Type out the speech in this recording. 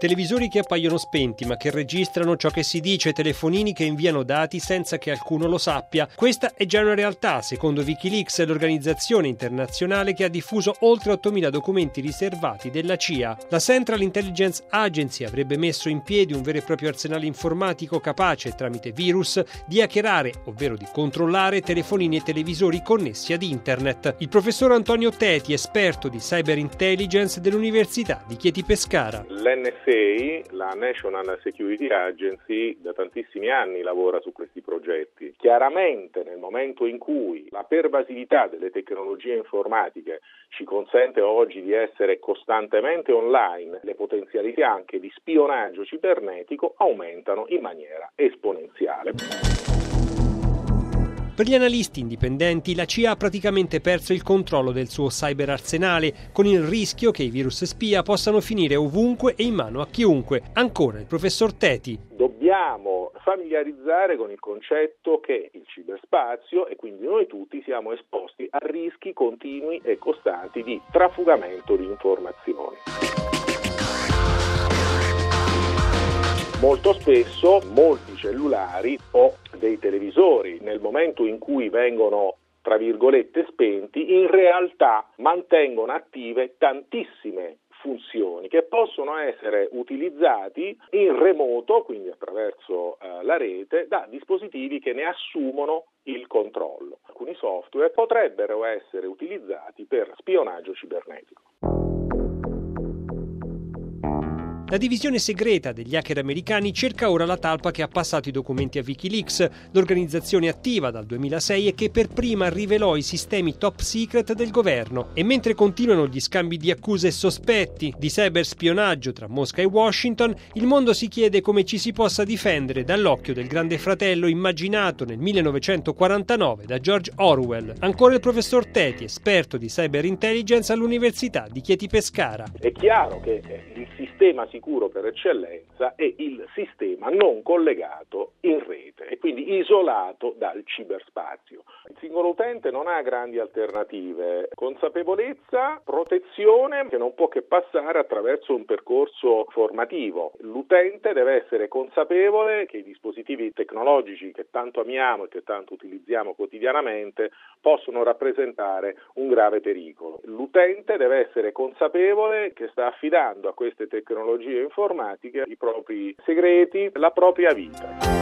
Televisori che appaiono spenti ma che registrano ciò che si dice, telefonini che inviano dati senza che alcuno lo sappia. Questa è già una realtà, secondo Wikileaks, l'organizzazione internazionale che ha diffuso oltre 8.000 documenti riservati della CIA. La Central Intelligence Agency avrebbe messo in piedi un vero e proprio arsenale informatico capace, tramite virus, di hackerare, ovvero di controllare telefonini e televisori connessi ad internet. Il professor Antonio Teti, esperto di cyber intelligence dell'Università di Chieti Pescara. L'NSA, la National Security Agency, da tantissimi anni lavora su questi progetti. Chiaramente nel momento in cui la pervasività delle tecnologie informatiche ci consente oggi di essere costantemente online, le potenzialità anche di spionaggio cibernetico aumentano in maniera esponenziale. Per gli analisti indipendenti, la CIA ha praticamente perso il controllo del suo cyberarsenale, con il rischio che i virus spia possano finire ovunque e in mano a chiunque. Ancora il professor Teti. Dobbiamo familiarizzare con il concetto che il ciberspazio, e quindi noi tutti, siamo esposti a rischi continui e costanti di trafugamento di informazioni. Molto spesso molti cellulari o dei televisori, nel momento in cui vengono, tra virgolette, spenti, in realtà mantengono attive tantissime funzioni che possono essere utilizzati in remoto, quindi attraverso la rete, da dispositivi che ne assumono il controllo. Alcuni software potrebbero essere utilizzati per spionaggio cibernetico. La divisione segreta degli hacker americani cerca ora la talpa che ha passato i documenti a Wikileaks, l'organizzazione attiva dal 2006 e che per prima rivelò i sistemi top secret del governo. E mentre continuano gli scambi di accuse e sospetti di cyberspionaggio tra Mosca e Washington, il mondo si chiede come ci si possa difendere dall'occhio del grande fratello immaginato nel 1949 da George Orwell. Ancora il professor Teti, esperto di cyber intelligence all'Università di Chieti Pescara. È chiaro che il sistema sicuro per eccellenza è il sistema non collegato in rete e quindi isolato dal ciberspazio. Il singolo utente non ha grandi alternative, consapevolezza, protezione che non può che passare attraverso un percorso formativo. L'utente deve essere consapevole che i dispositivi tecnologici che tanto amiamo e che tanto utilizziamo quotidianamente possono rappresentare un grave pericolo. L'utente deve essere consapevole che sta affidando a queste tecnologie informatiche i propri segreti, la propria vita.